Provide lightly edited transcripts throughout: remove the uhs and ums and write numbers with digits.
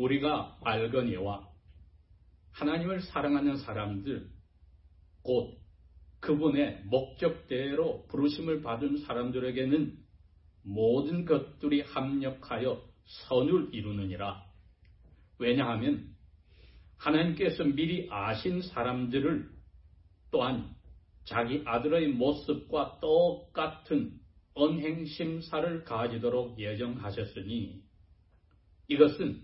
우리가 알거니와 하나님을 사랑하는 사람들, 곧 그분의 목적대로 부르심을 받은 사람들에게는 모든 것들이 합력하여 선을 이루느니라. 왜냐하면 하나님께서 미리 아신 사람들을 또한 자기 아들의 모습과 똑같은 언행심사를 가지도록 예정하셨으니 이것은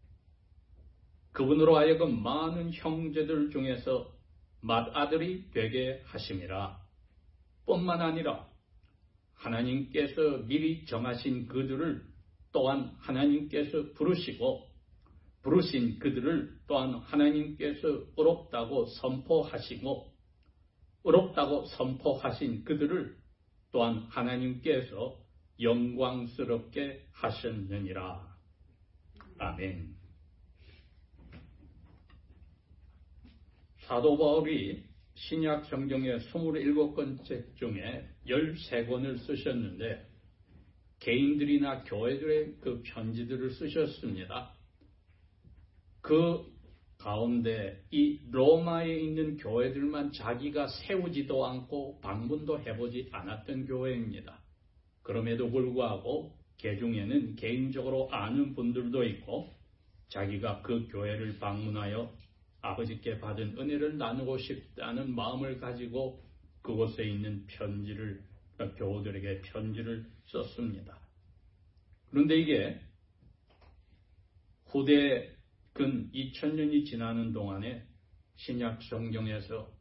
그분으로 하여금 많은 형제들 중에서 맏아들이 되게 하심이라. 뿐만 아니라 하나님께서 미리 정하신 그들을 또한 하나님께서 부르시고 부르신 그들을 또한 하나님께서 의롭다고 선포하시고 의롭다고 선포하신 그들을 또한 하나님께서 영광스럽게 하셨느니라. 아멘. 사도 바울이 신약 성경의 27권책 중에 13권을 쓰셨는데 개인들이나 교회들의 그 편지들을 쓰셨습니다. 그 가운데 이 로마에 있는 교회들만 자기가 세우지도 않고 방문도 해보지 않았던 교회입니다. 그럼에도 불구하고 개중에는 개인적으로 아는 분들도 있고 자기가 그 교회를 방문하여 아버지께 받은 은혜를 나누고 싶다는 마음을 가지고 그곳에 있는 교우들에게 편지를 썼습니다. 그런데 이게 후대 근 2000년이 지나는 동안에 신약 성경에서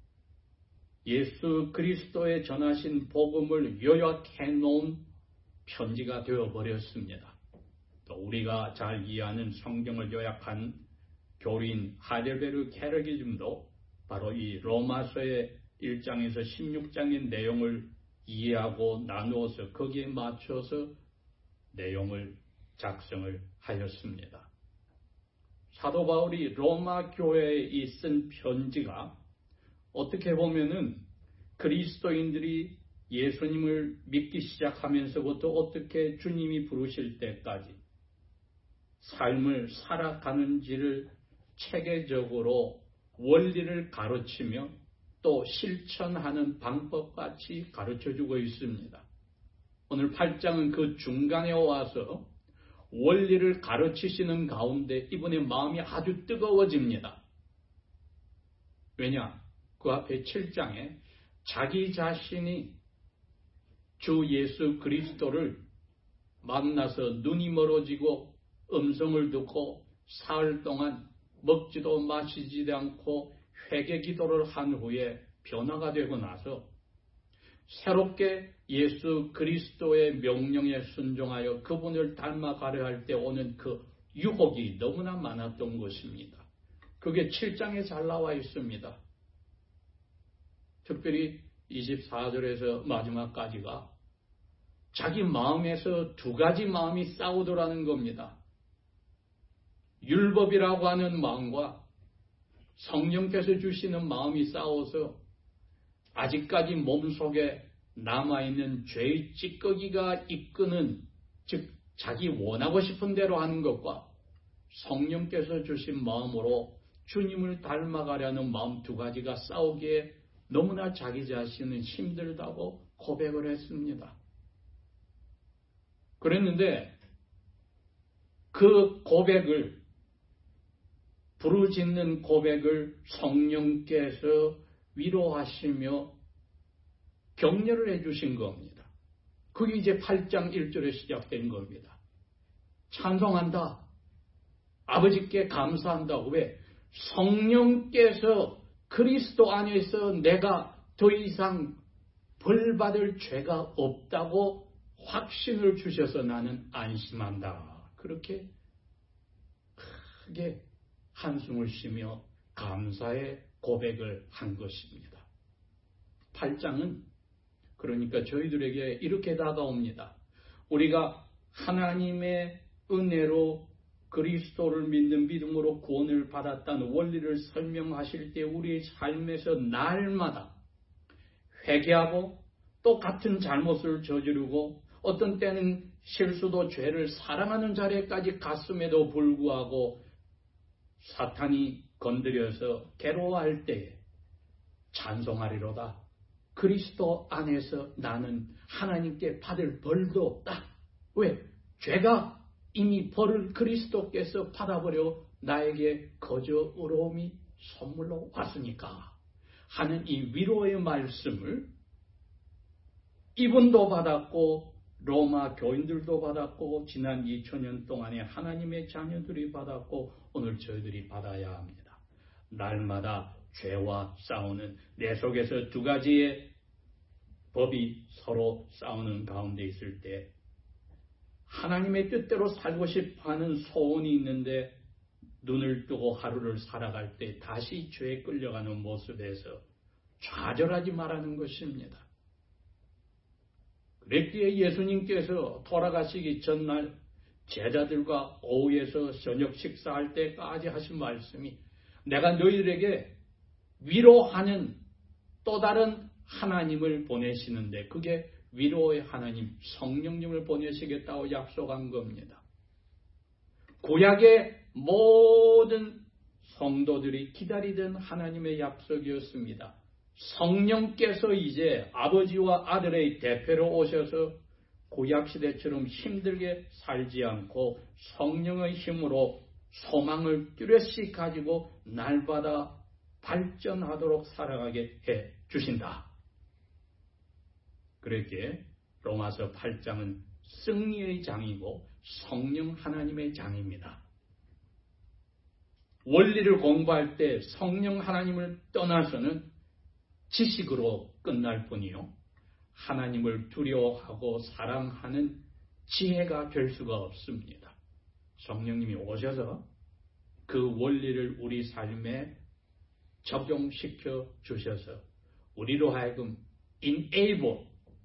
예수 그리스도의 전하신 복음을 요약해 놓은 편지가 되어버렸습니다. 또 우리가 잘 이해하는 성경을 요약한 교리인 하델베르 캐러기즘도 바로 이 로마서의 1장에서 16장의 내용을 이해하고 나누어서 거기에 맞춰서 내용을 작성을 하였습니다. 사도 바울이 로마 교회에 쓴 편지가 어떻게 보면은 그리스도인들이 예수님을 믿기 시작하면서부터 어떻게 주님이 부르실 때까지 삶을 살아가는지를 체계적으로 원리를 가르치며 또 실천하는 방법같이 가르쳐주고 있습니다. 오늘 8장은 그 중간에 와서 원리를 가르치시는 가운데 이분의 마음이 아주 뜨거워집니다. 왜냐? 그 앞에 7장에 자기 자신이 주 예수 그리스도를 만나서 눈이 멀어지고 음성을 듣고 사흘 동안 먹지도 마시지도 않고 회개 기도를 한 후에 변화가 되고 나서 새롭게 예수 그리스도의 명령에 순종하여 그분을 닮아가려 할 때 오는 그 유혹이 너무나 많았던 것입니다. 그게 7장에 잘 나와 있습니다. 특별히 24절에서 마지막까지가 자기 마음에서 두 가지 마음이 싸우더라는 겁니다. 율법이라고 하는 마음과 성령께서 주시는 마음이 싸워서 아직까지 몸속에 남아있는 죄의 찌꺼기가 이끄는, 즉 자기 원하고 싶은 대로 하는 것과 성령께서 주신 마음으로 주님을 닮아가려는 마음 두 가지가 싸우기에 너무나 자기 자신은 힘들다고 고백을 했습니다. 그랬는데 그 고백을, 부르짖는 고백을 성령께서 위로하시며 격려를 해주신 겁니다. 그게 이제 8장 1절에 시작된 겁니다. 찬송한다. 아버지께 감사한다. 왜? 성령께서 그리스도 안에서 내가 더 이상 벌받을 죄가 없다고 확신을 주셔서 나는 안심한다. 그렇게 크게 한숨을 쉬며 감사의 고백을 한 것입니다. 8장은 그러니까 저희들에게 이렇게 다가옵니다. 우리가 하나님의 은혜로 그리스도를 믿는 믿음으로 구원을 받았다는 원리를 설명하실 때 우리의 삶에서 날마다 회개하고 또 같은 잘못을 저지르고 어떤 때는 실수도 죄를 사랑하는 자리까지 갔음에도 불구하고 사탄이 건드려서 괴로워할 때에 찬송하리로다. 그리스도 안에서 나는 하나님께 받을 벌도 없다. 왜? 죄가 이미 벌을 그리스도께서 받아버려 나에게 거저 의로움이 선물로 왔으니까 하는 이 위로의 말씀을 이분도 받았고 로마 교인들도 받았고 지난 2000년 동안에 하나님의 자녀들이 받았고 오늘 저희들이 받아야 합니다. 날마다 죄와 싸우는 내 속에서 두 가지의 법이 서로 싸우는 가운데 있을 때 하나님의 뜻대로 살고 싶어하는 소원이 있는데 눈을 뜨고 하루를 살아갈 때 다시 죄에 끌려가는 모습에서 좌절하지 말라는 것입니다. 그랬기에 예수님께서 돌아가시기 전날 제자들과 오후에서 저녁 식사할 때까지 하신 말씀이 내가 너희들에게 위로하는 또 다른 하나님을 보내시는데 그게 위로의 하나님 성령님을 보내시겠다고 약속한 겁니다. 구약의 모든 성도들이 기다리던 하나님의 약속이었습니다. 성령께서 이제 아버지와 아들의 대표로 오셔서 구약시대처럼 힘들게 살지 않고 성령의 힘으로 소망을 뚜렷이 가지고 날마다 발전하도록 살아가게 해 주신다. 그렇게 로마서 8장은 승리의 장이고 성령 하나님의 장입니다. 원리를 공부할 때 성령 하나님을 떠나서는 지식으로 끝날 뿐이요. 하나님을 두려워하고 사랑하는 지혜가 될 수가 없습니다. 성령님이 오셔서 그 원리를 우리 삶에 적용시켜 주셔서 우리로 하여금 enable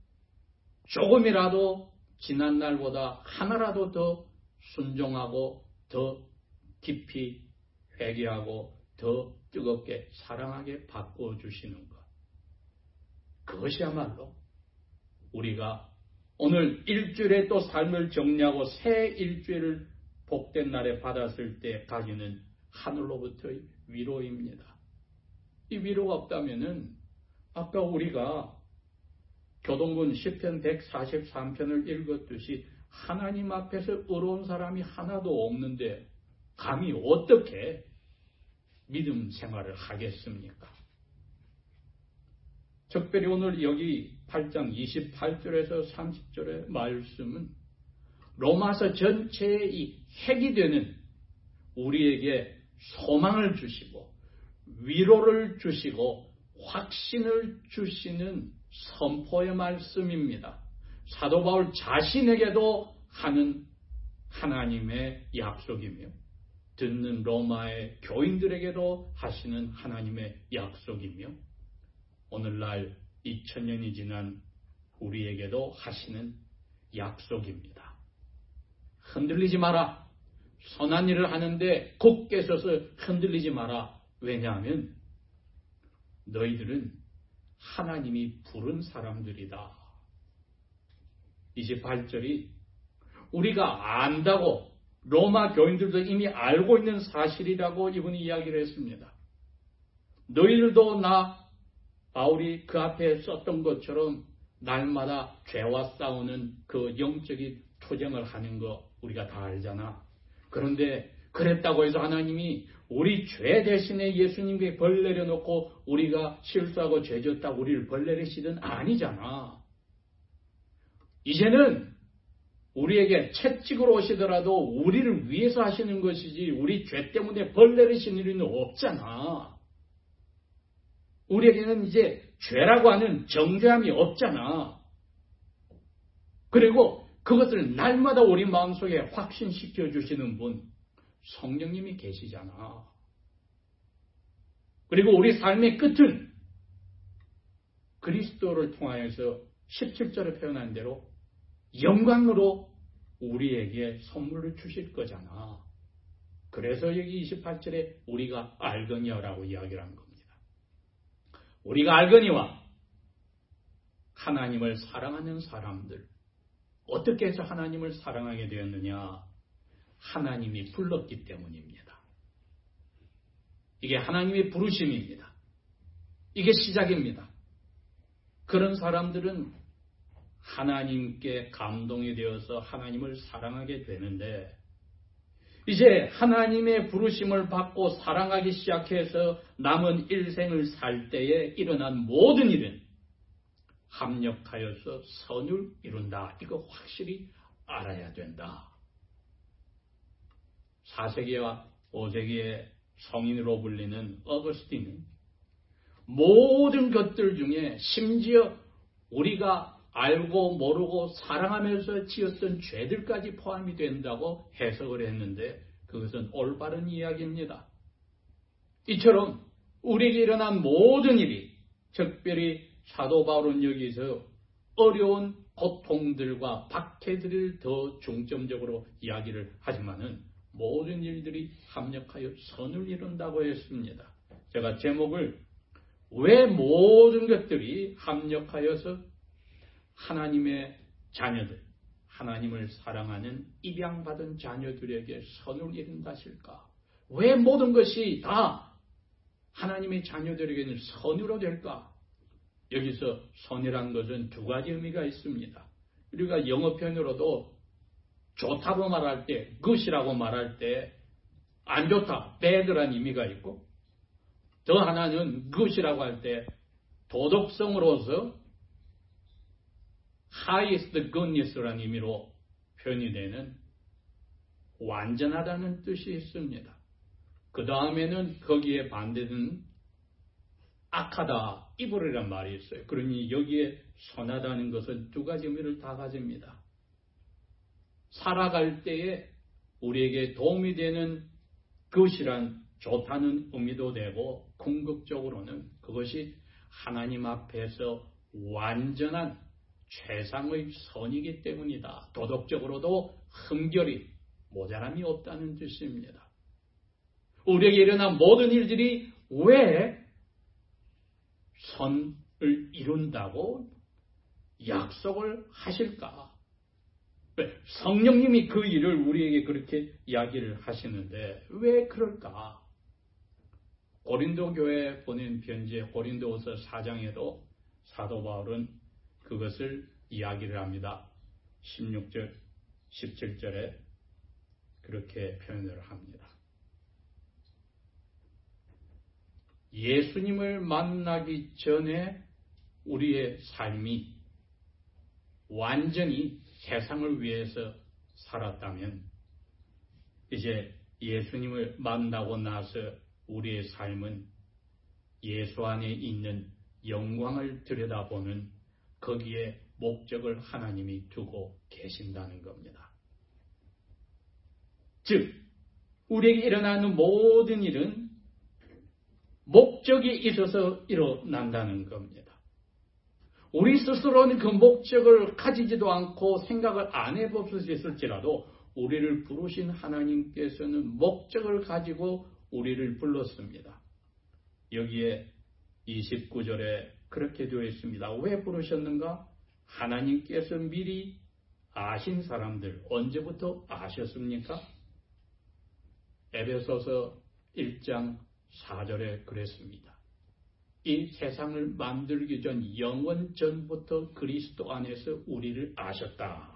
조금이라도 지난 날보다 하나라도 더 순종하고 더 깊이 회개하고 더 뜨겁게 사랑하게 바꿔주시는 것. 그것이야말로 우리가 오늘 일주일에 또 삶을 정리하고 새 일주일을 복된 날에 받았을 때 가지는 하늘로부터의 위로입니다. 이 위로가 없다면은 아까 우리가 교동군 시편 143편을 읽었듯이 하나님 앞에서 의로운 사람이 하나도 없는데 감히 어떻게 믿음 생활을 하겠습니까? 특별히 오늘 여기 8장 28절에서 30절의 말씀은 로마서 전체의 이 핵이 되는 우리에게 소망을 주시고 위로를 주시고 확신을 주시는 선포의 말씀입니다. 사도 바울 자신에게도 하는 하나님의 약속이며 듣는 로마의 교인들에게도 하시는 하나님의 약속이며 오늘날 2000년이 지난 우리에게도 하시는 약속입니다. 흔들리지 마라. 선한 일을 하는데 굳게 서서 흔들리지 마라. 왜냐하면 너희들은 하나님이 부른 사람들이다. 28절이 우리가 안다고 로마 교인들도 이미 알고 있는 사실이라고 이분이 이야기를 했습니다. 너희들도 나 바울이 그 앞에 썼던 것처럼 날마다 죄와 싸우는 그 영적인 투쟁을 하는 거 우리가 다 알잖아. 그런데 그랬다고 해서 하나님이 우리 죄 대신에 예수님께 벌 내려놓고 우리가 실수하고 죄졌다고 우리를 벌 내리시든 아니잖아. 이제는 우리에게 채찍으로 오시더라도 우리를 위해서 하시는 것이지 우리 죄 때문에 벌 내리시는 일은 없잖아. 우리에게는 이제 죄라고 하는 정죄함이 없잖아. 그리고 그것을 날마다 우리 마음속에 확신시켜 주시는 분 성령님이 계시잖아. 그리고 우리 삶의 끝은 그리스도를 통하여서 17절에 표현한 대로 영광으로 우리에게 선물을 주실 거잖아. 그래서 여기 28절에 우리가 알거니와라고 이야기를 한 겁니다. 우리가 알거니와 하나님을 사랑하는 사람들, 어떻게 해서 하나님을 사랑하게 되었느냐? 하나님이 불렀기 때문입니다. 이게 하나님의 부르심입니다. 이게 시작입니다. 그런 사람들은 하나님께 감동이 되어서 하나님을 사랑하게 되는데, 이제 하나님의 부르심을 받고 사랑하기 시작해서 남은 일생을 살 때에 일어난 모든 일은 합력하여서 선을 이룬다. 이거 확실히 알아야 된다. 4세기와 5세기의 성인으로 불리는 어거스틴은 모든 것들 중에 심지어 우리가 알고 모르고 사랑하면서 지었던 죄들까지 포함이 된다고 해석을 했는데, 그것은 올바른 이야기입니다. 이처럼 우리에게 일어난 모든 일이, 특별히 사도 바울은 여기서 어려운 고통들과 박해들을 더 중점적으로 이야기를 하지만은 모든 일들이 합력하여 선을 이룬다고 했습니다. 제가 제목을 왜 모든 것들이 합력하여서 하나님의 자녀들, 하나님을 사랑하는 입양받은 자녀들에게 선을 이룬 것일까? 왜 모든 것이 다 하나님의 자녀들에게는 선으로 될까? 여기서 선이란 것은 두 가지 의미가 있습니다. 우리가 영어 표현으로도 좋다고 말할 때, good이라고 말할 때 안 좋다, bad란 의미가 있고, 더 하나는 good이라고 할 때 도덕성으로서 highest goodness라는 의미로 표현이 되는 완전하다는 뜻이 있습니다. 그 다음에는 거기에 반대는 악하다, 이불이란 말이 있어요. 그러니 여기에 선하다는 것은 두 가지 의미를 다 가집니다. 살아갈 때에 우리에게 도움이 되는 그것이란 좋다는 의미도 되고, 궁극적으로는 그것이 하나님 앞에서 완전한 최상의 선이기 때문이다. 도덕적으로도 흠결이, 모자람이 없다는 뜻입니다. 우리에게 일어난 모든 일들이 왜 선을 이룬다고 약속을 하실까? 성령님이 그 일을 우리에게 그렇게 이야기를 하시는데 왜 그럴까? 고린도 교회에 보낸 편지의 고린도후서 4장에도 사도 바울은 그것을 이야기를 합니다. 16절, 17절에 그렇게 표현을 합니다. 예수님을 만나기 전에 우리의 삶이 완전히 세상을 위해서 살았다면, 이제 예수님을 만나고 나서 우리의 삶은 예수 안에 있는 영광을 들여다보는 거기에 목적을 하나님이 두고 계신다는 겁니다. 즉, 우리에게 일어나는 모든 일은 목적이 있어서 일어난다는 겁니다. 우리 스스로는 그 목적을 가지지도 않고 생각을 안 해봤을지라도 우리를 부르신 하나님께서는 목적을 가지고 우리를 불렀습니다. 여기에 29절에 그렇게 되어 있습니다. 왜 부르셨는가? 하나님께서 미리 아신 사람들 언제부터 아셨습니까? 에베소서 1장 4절에 그랬습니다. 이 세상을 만들기 전 영원 전부터 그리스도 안에서 우리를 아셨다.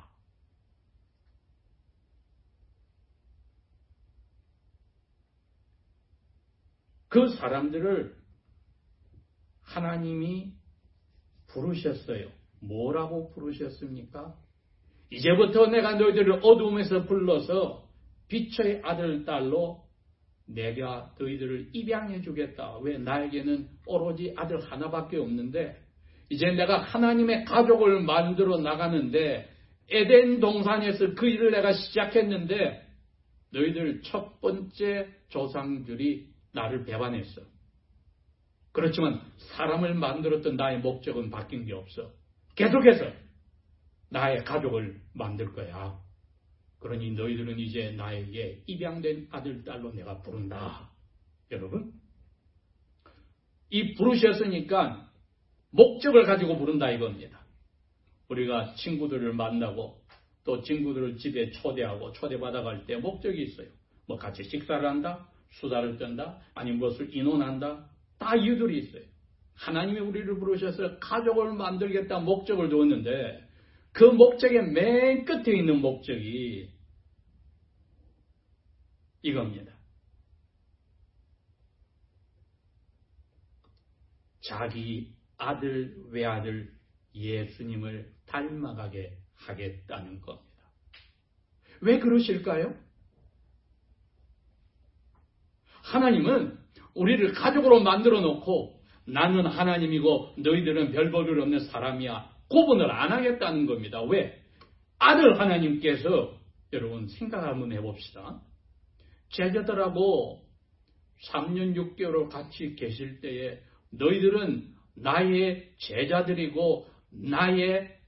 그 사람들을 하나님이 부르셨어요. 뭐라고 부르셨습니까? 이제부터 내가 너희들을 어둠에서 불러서 빛의 아들, 딸로 내가 너희들을 입양해 주겠다. 왜? 나에게는 오로지 아들 하나밖에 없는데 이제 내가 하나님의 가족을 만들어 나가는데 에덴 동산에서 그 일을 내가 시작했는데 너희들 첫 번째 조상들이 나를 배반했어. 그렇지만 사람을 만들었던 나의 목적은 바뀐 게 없어. 계속해서 나의 가족을 만들 거야. 그러니 너희들은 이제 나에게 입양된 아들, 딸로 내가 부른다. 여러분, 이 부르셨으니까 목적을 가지고 부른다 이겁니다. 우리가 친구들을 만나고 또 친구들을 집에 초대하고 초대받아갈 때 목적이 있어요. 뭐 같이 식사를 한다, 수다를 떤다, 아니면 무엇을 인원한다. 다 이유들이 있어요. 하나님이 우리를 부르셔서 가족을 만들겠다 목적을 두었는데 그 목적의 맨 끝에 있는 목적이 이겁니다. 자기 아들, 외아들 예수님을 닮아가게 하겠다는 겁니다. 왜 그러실까요? 하나님은 우리를 가족으로 만들어 놓고 나는 하나님이고 너희들은 별 볼일 없는 사람이야. 구분을 안 하겠다는 겁니다. 왜? 아들 하나님께서 여러분 생각 한번 해봅시다. 제자들하고 3년 6개월을 같이 계실 때에 너희들은 나의 제자들이고 나의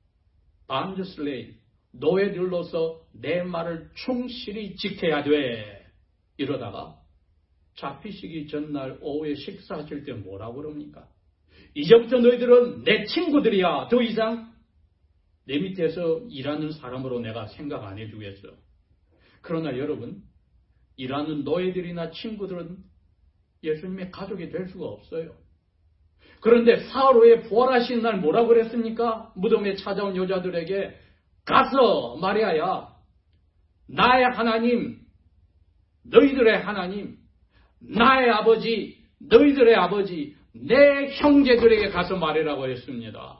반드슬레이 노예들로서 내 말을 충실히 지켜야 돼. 이러다가 잡히시기 전날 오후에 식사하실 때 뭐라고 그럽니까? 이제부터 너희들은 내 친구들이야. 더 이상 내 밑에서 일하는 사람으로 내가 생각 안 해주겠어. 그러나 여러분, 일하는 노예들이나 친구들은 예수님의 가족이 될 수가 없어요. 그런데 사흘 후에 부활하신 날 뭐라고 그랬습니까? 무덤에 찾아온 여자들에게 가서 마리아야, 나의 하나님, 너희들의 하나님, 나의 아버지, 너희들의 아버지, 내 형제들에게 가서 말해라고 했습니다.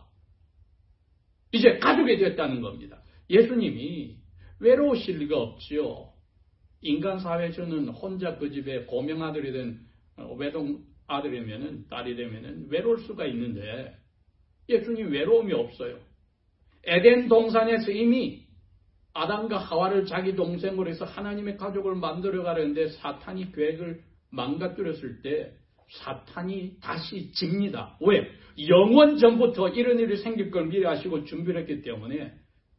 이제 가족이 됐다는 겁니다. 예수님이 외로우실 리가 없지요. 인간 사회에서는 혼자 그 집에 고명아들이든 외동 아들이면은 딸이 되면은 외로울 수가 있는데 예수님 외로움이 없어요. 에덴 동산에서 이미 아담과 하와를 자기 동생으로 해서 하나님의 가족을 만들어 가려는데 사탄이 계획을 망가뜨렸을 때 사탄이 다시 집니다. 왜? 영원 전부터 이런 일이 생길 걸 미리 아시고 준비를 했기 때문에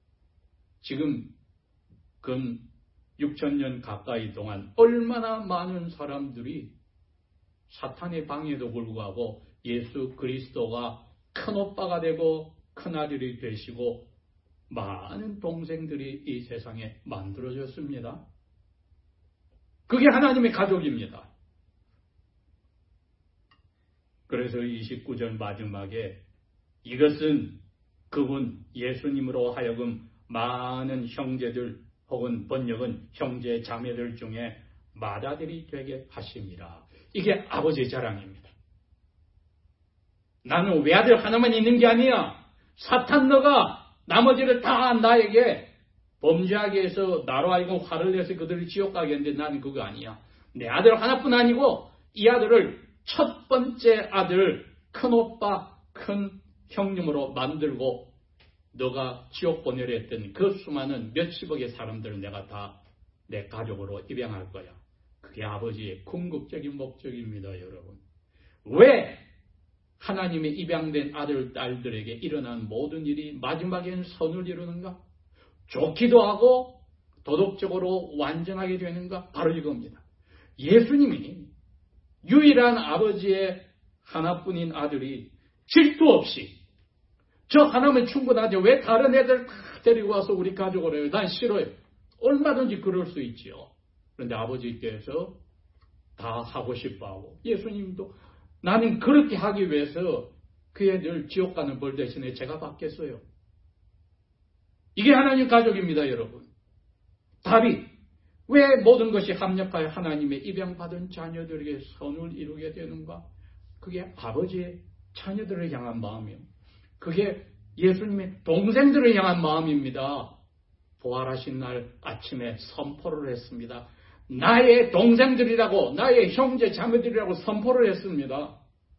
지금 근 6,000년 가까이 동안 얼마나 많은 사람들이 사탄의 방해에도 불구하고 예수 그리스도가 큰오빠가 되고 큰아들이 되시고 많은 동생들이 이 세상에 만들어졌습니다. 그게 하나님의 가족입니다. 그래서 29절 마지막에 이것은 그분 예수님으로 하여금 많은 형제들 혹은 번역은 형제 자매들 중에 맏아들이 되게 하십니다. 이게 아버지의 자랑입니다. 나는 외아들 하나만 있는 게 아니야. 사탄 너가 나머지를 다 나에게 범죄하게 해서 나로 하여금 화를 내서 그들을 지옥 가게 했는데 나는 그거 아니야. 내 아들 하나뿐 아니고 이 아들을 첫 번째 아들 큰오빠 큰 형님으로 만들고 너가 지옥 보내려 했던 그 수많은 몇십억의 사람들을 내가 다 내 가족으로 입양할 거야. 그게 아버지의 궁극적인 목적입니다. 여러분. 왜 하나님의 입양된 아들, 딸들에게 일어난 모든 일이 마지막에는 선을 이루는가? 좋기도 하고 도덕적으로 완전하게 되는가? 바로 이겁니다. 예수님이 유일한 아버지의 하나뿐인 아들이 질투 없이 저 하나면 충분하죠. 왜 다른 애들 데리고 와서 우리 가족으로 해요? 난 싫어요. 얼마든지 그럴 수 있지요. 그런데 아버지께서 다 하고 싶어하고 예수님도 나는 그렇게 하기 위해서 그 애들 지옥 가는 벌 대신에 제가 받겠어요. 이게 하나님 가족입니다. 여러분. 답이 왜 모든 것이 합력하여 하나님의 입양받은 자녀들에게 선을 이루게 되는가? 그게 아버지의 자녀들을 향한 마음이요. 그게 예수님의 동생들을 향한 마음입니다. 부활하신 날 아침에 선포를 했습니다. 나의 동생들이라고 나의 형제 자매들이라고 선포를 했습니다.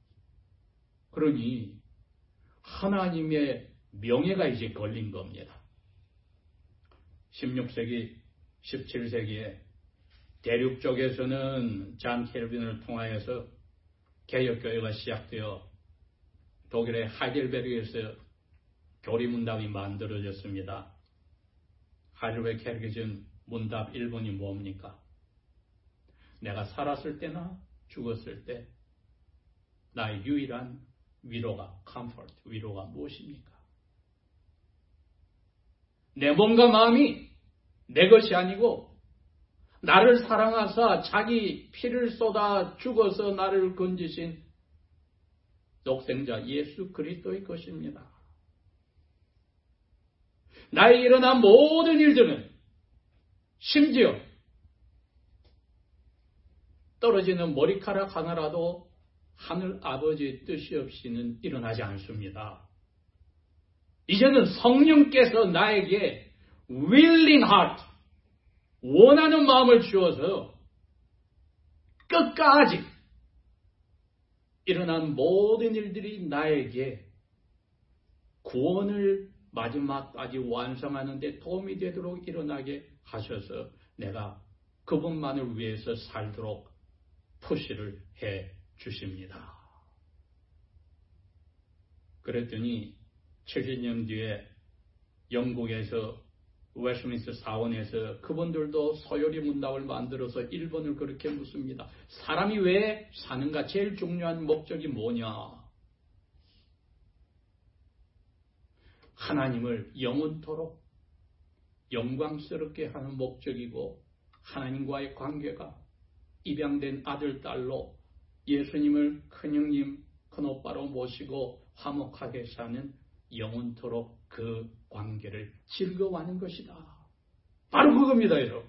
그러니 하나님의 명예가 이제 걸린 겁니다. 16세기, 17세기에 대륙 쪽에서는 잔 켈빈을 통하여서 개혁교회가 시작되어 독일의 하이델베르크에서 교리문답이 만들어졌습니다. 하이델베르크 캐리게준 문답 1번이 뭡니까? 내가 살았을 때나 죽었을 때 나의 유일한 위로가 comfort, 위로가 무엇입니까? 내 몸과 마음이 내 것이 아니고 나를 사랑하사 자기 피를 쏟아 죽어서 나를 건지신 독생자 예수 그리스도의 것입니다. 나의 일어난 모든 일들은 심지어 떨어지는 머리카락 하나라도 하늘 아버지의 뜻이 없이는 일어나지 않습니다. 이제는 성령께서 나에게 willing heart, 원하는 마음을 주어서 끝까지 일어난 모든 일들이 나에게 구원을 마지막까지 완성하는 데 도움이 되도록 일어나게 하셔서 내가 그분만을 위해서 살도록 푸시를 해 주십니다. 그랬더니 70년 뒤에 영국에서 웨스트민스터 사원에서 그분들도 서열이 문답을 만들어서 1번을 그렇게 묻습니다. 사람이 왜 사는가? 제일 중요한 목적이 뭐냐? 하나님을 영원토록 영광스럽게 하는 목적이고 하나님과의 관계가 입양된 아들, 딸로 예수님을 큰형님, 큰오빠로 모시고 화목하게 사는 영원토록 그 관계를 즐거워하는 것이다. 바로 그겁니다, 여러분.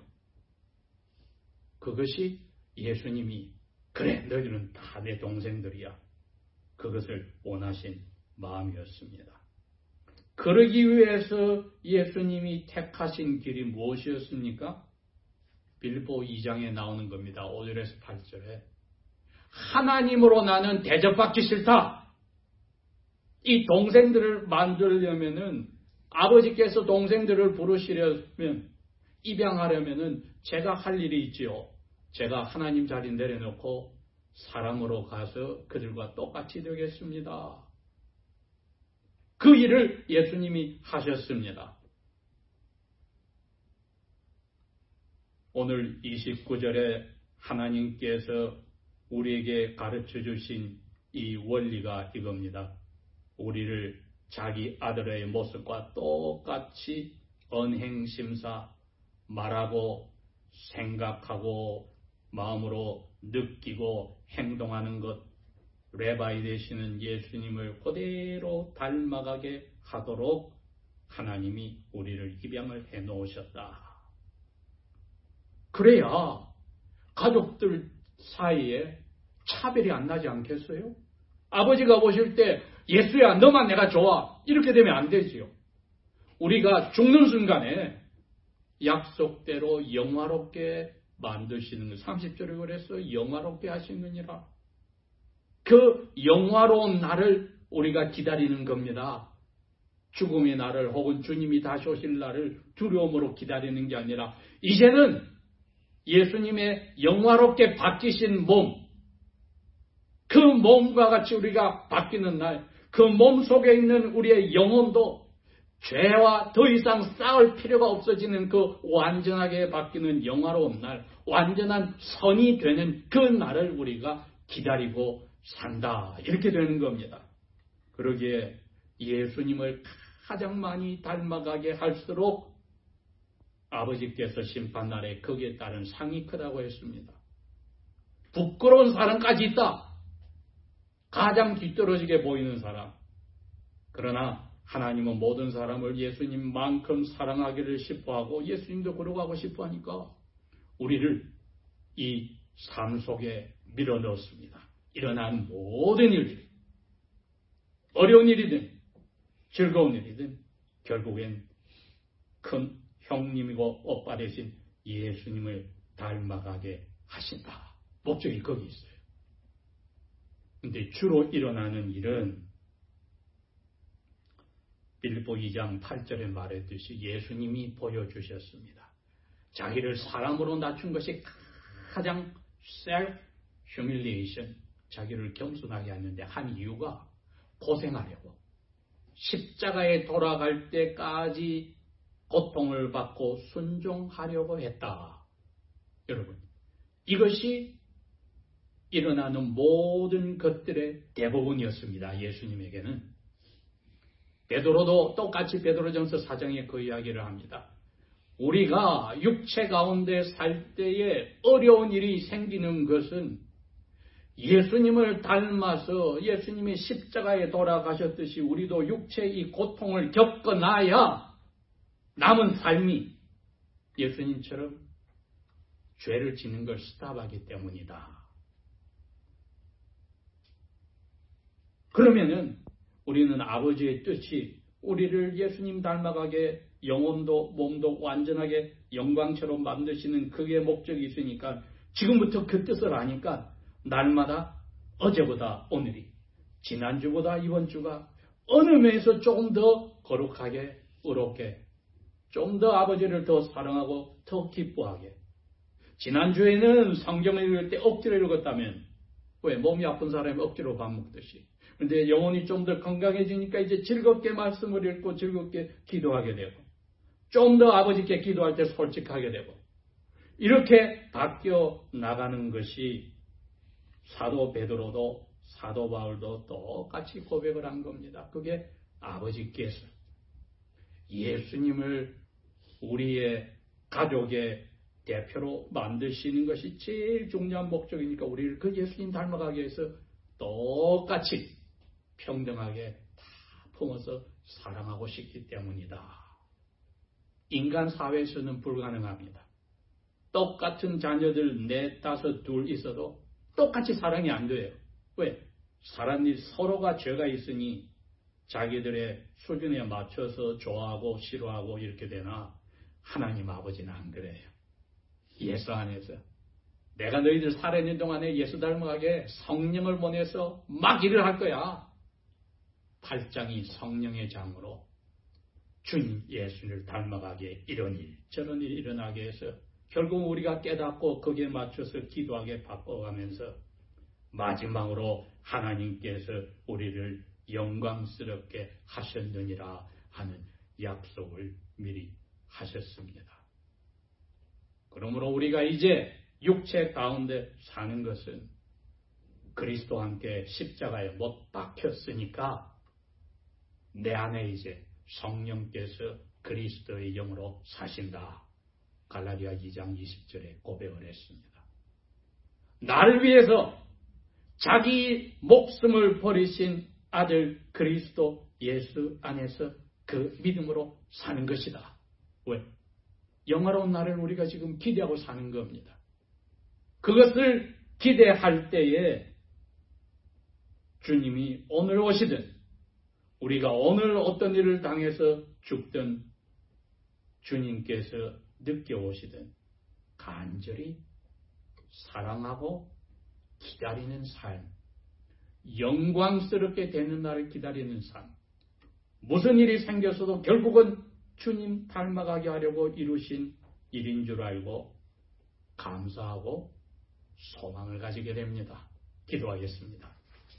그것이 예수님이 그래, 너희는 다 내 동생들이야. 그것을 원하신 마음이었습니다. 그러기 위해서 예수님이 택하신 길이 무엇이었습니까? 빌립보 2장에 나오는 겁니다. 5절에서 8절에. 하나님으로 나는 대접받기 싫다. 이 동생들을 만들려면은 아버지께서 동생들을 부르시려면 입양하려면은 제가 할 일이 있지요. 제가 하나님 자리 내려놓고 사람으로 가서 그들과 똑같이 되겠습니다. 그 일을 예수님이 하셨습니다. 오늘 29절에 하나님께서 우리에게 가르쳐 주신 이 원리가 이겁니다. 우리를 자기 아들의 모습과 똑같이 언행심사 말하고 생각하고 마음으로 느끼고 행동하는 것, 레바이 되시는 예수님을 그대로 닮아가게 하도록 하나님이 우리를 입양을 해 놓으셨다. 그래야 가족들 사이에 차별이 안 나지 않겠어요? 아버지가 보실 때 예수야 너만 내가 좋아 이렇게 되면 안 되지요. 우리가 죽는 순간에 약속대로 영화롭게 만드시는 거 30절에 그래서 영화롭게 하시느니라. 그 영화로운 날을 우리가 기다리는 겁니다. 죽음의 날을 혹은 주님이 다시 오실 날을 두려움으로 기다리는 게 아니라 이제는 예수님의 영화롭게 바뀌신 몸, 그 몸과 같이 우리가 바뀌는 날, 그 몸 속에 있는 우리의 영혼도 죄와 더 이상 싸울 필요가 없어지는 그 완전하게 바뀌는 영화로운 날, 완전한 선이 되는 그 날을 우리가 기다리고 산다. 이렇게 되는 겁니다. 그러기에 예수님을 가장 많이 닮아가게 할수록 아버지께서 심판날에 거기에 따른 상이 크다고 했습니다. 부끄러운 사람까지 있다. 가장 뒤떨어지게 보이는 사람. 그러나 하나님은 모든 사람을 예수님만큼 사랑하기를 싶어하고 예수님도 그러고 하고 싶어하니까 우리를 이 삶 속에 밀어넣습니다. 일어난 모든 일들, 어려운 일이든 즐거운 일이든 결국엔 큰 형님이고 오빠 되신 예수님을 닮아가게 하신다. 목적이 거기 있어요. 근데 주로 일어나는 일은 빌립보 2장 8절에 말했듯이 예수님이 보여주셨습니다. 자기를 사람으로 낮춘 것이 가장 self-humiliation, 자기를 겸손하게 하는데 한 이유가 고생하려고, 십자가에 돌아갈 때까지 고통을 받고 순종하려고 했다. 여러분, 이것이 일어나는 모든 것들의 대부분이었습니다. 예수님에게는. 베드로도 똑같이 베드로전서 4장에 그 이야기를 합니다. 우리가 육체 가운데 살 때에 어려운 일이 생기는 것은 예수님을 닮아서 예수님이 십자가에 돌아가셨듯이 우리도 육체의 고통을 겪어나야 남은 삶이 예수님처럼 죄를 짓는 걸 스탑하기 때문이다. 그러면은 우리는 아버지의 뜻이 우리를 예수님 닮아가게 영혼도 몸도 완전하게 영광처럼 만드시는 그게 목적이 있으니까 지금부터 그 뜻을 아니까 날마다 어제보다 오늘이, 지난주보다 이번 주가 어느 면에서 조금 더 거룩하게, 의롭게, 좀 더 아버지를 더 사랑하고 더 기뻐하게. 지난주에는 성경을 읽을 때 억지로 읽었다면 왜? 몸이 아픈 사람이 억지로 밥 먹듯이. 그런데 영혼이 좀 더 건강해지니까 이제 즐겁게 말씀을 읽고 즐겁게 기도하게 되고 좀 더 아버지께 기도할 때 솔직하게 되고 이렇게 바뀌어 나가는 것이 사도 베드로도 사도 바울도 똑같이 고백을 한 겁니다. 그게 아버지께서 예수님을 우리의 가족의 대표로 만드시는 것이 제일 중요한 목적이니까 우리를 그 예수님 닮아가게 해서 똑같이 평등하게 다 품어서 사랑하고 싶기 때문이다. 인간 사회에서는 불가능합니다. 똑같은 자녀들 4, 5, 2 있어도 똑같이 사랑이 안 돼요. 왜? 사람이 서로가 죄가 있으니 자기들의 수준에 맞춰서 좋아하고 싫어하고 이렇게 되나 하나님 아버지는 안 그래요. 예수 안에서 내가 너희들 살아있는 동안에 예수 닮아가게 성령을 보내서 막 일을 할 거야. 8장이 성령의 장으로 주님 예수를 닮아가게 이런 일 저런 일이 일어나게 해서 결국 우리가 깨닫고 거기에 맞춰서 기도하게 바꿔가면서 마지막으로 하나님께서 우리를 영광스럽게 하셨느니라 하는 약속을 미리 하셨습니다. 그러므로 우리가 이제 육체 가운데 사는 것은 그리스도와 함께 십자가에 못 박혔으니까 내 안에 이제 성령께서 그리스도의 영으로 사신다. 갈라디아 2장 20절에 고백을 했습니다. 나를 위해서 자기 목숨을 버리신 아들 그리스도 예수 안에서 그 믿음으로 사는 것이다. 왜? 영화로운 날을 우리가 지금 기대하고 사는 겁니다. 그것을 기대할 때에 주님이 오늘 오시든 우리가 오늘 어떤 일을 당해서 죽든 주님께서 늦게 오시든 간절히 사랑하고 기다리는 삶, 영광스럽게 되는 날을 기다리는 삶, 무슨 일이 생겼어도 결국은 주님 닮아가게 하려고 이루신 일인 줄 알고 감사하고 소망을 가지게 됩니다. 기도하겠습니다.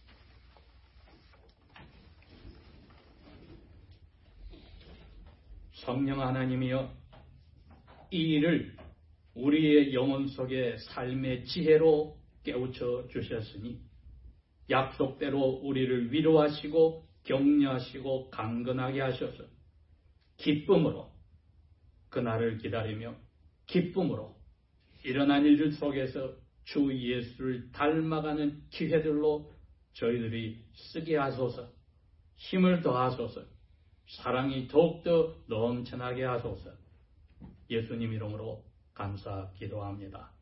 성령 하나님이여, 이 일을 우리의 영혼 속에 삶의 지혜로 깨우쳐 주셨으니 약속대로 우리를 위로하시고 격려하시고 강건하게 하셔서 기쁨으로 그날을 기다리며 기쁨으로 일어난 일들 속에서 주 예수를 닮아가는 기회들로 저희들이 쓰게 하소서, 힘을 더하소서, 사랑이 더욱더 넘쳐나게 하소서. 예수님 이름으로 감사 기도합니다.